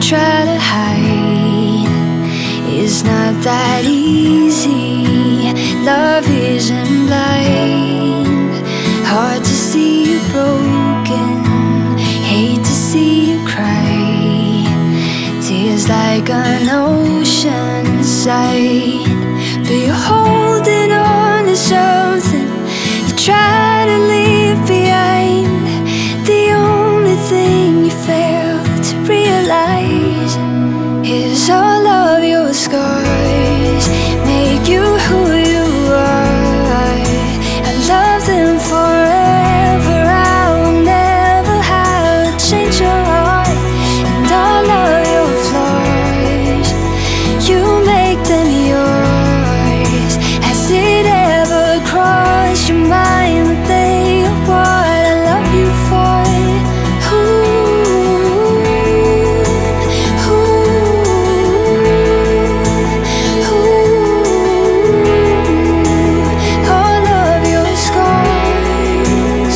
try to hide is not that easy. Love isn't blind. Hard to see you broken, hate to see you cry. Tears like an ocean inside, but you're holding on to something you try to leave behind. The only thing you fail to realize is all of your scars make you who you are. I love them forever. I will never have to change your heart. And all of your flaws, you make them yours. Has it ever crossed your mind that they are what I love you for? All of your scars.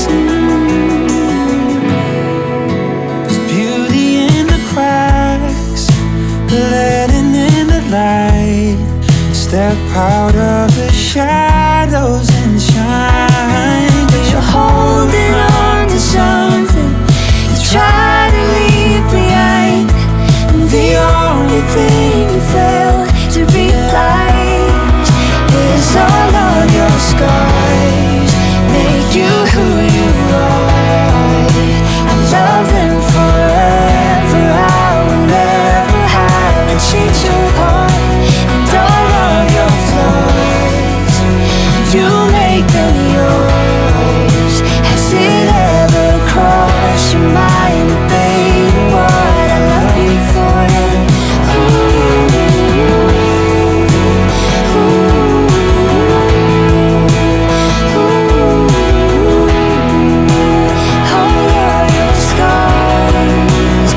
There's beauty in the cracks, letting in the light. Step out of the shadows and shine. But you're holding on to something you try to leave behind. And the only thing you fail to realize is all of your scars make you who you are. I love them forever. I will never have to change your heart. And all of your flaws, you make them yours. Has it ever crossed your mind that they are what I love you for? All of your scars.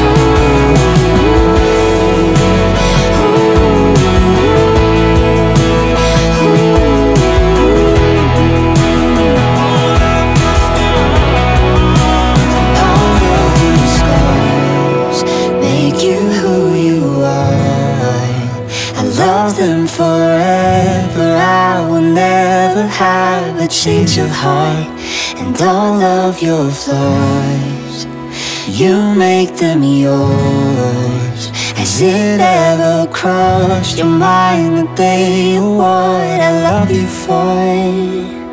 All of your scars make you who you are. I love them forever. I will never have a change of heart. And all of your flaws, you make them yours. Has it ever crossed your mind that they are what I love you for?